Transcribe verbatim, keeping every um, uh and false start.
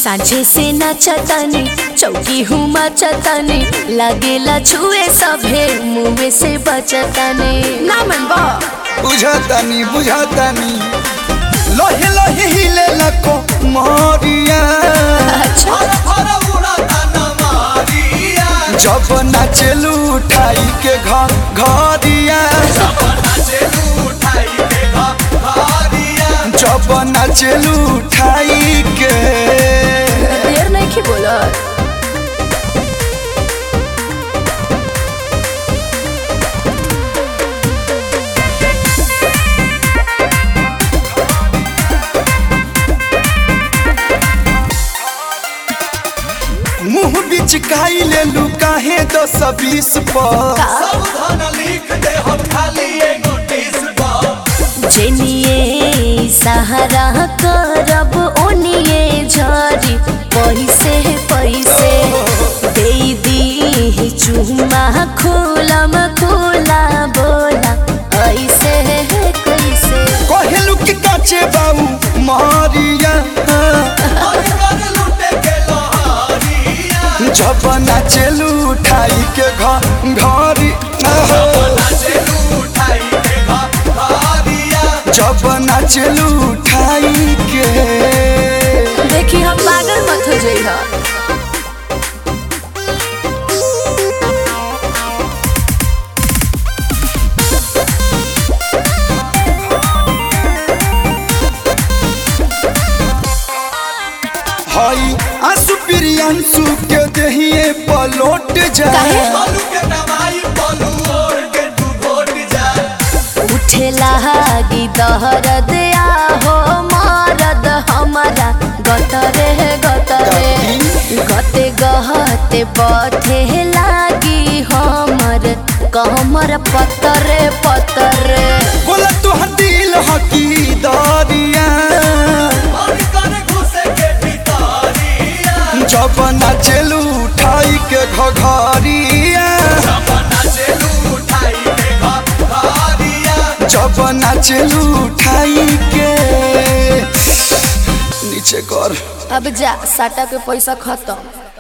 सांझे से नाचतानी चौकी हूँ मचतानी लगेला छुए सभे मुँह से बचतानी ना मन बा बुझातानी बुझातानी लोहे लोहे हिले लको मोरिया अच्छा जब नाचलू उठाई के घर घरिया जब नाचलू उठाई के देर नहीं की बोला मुँह बिच खाई ले लू काहे दस बीस पर लिख दे हम खाली एगो टीस पर जेनिए सहारा करब ओनिए झरी पैसे पैसे दे दी चुमा खोलम खोला बोला ऐसे कैसे कहलू कि काचे बाऊ मारिया जब नाचलू उठाई के घरी जब नाचलू उठाई के देखी हम पागल मत हो जाइए हई आंसू प्रियांशु के देहिए पलोट जाए उठे लागी दहरद आहो मारद हमारा गतरे गतरे गते गहते बथे लागी हमर कमर पतरे पतरे बोला तुहर दिल हकी दरिया जब नाचलू उठाई के घरिया जब नाचलू उठाई के नीचे कर अब जा साटा के पैसा खत्म।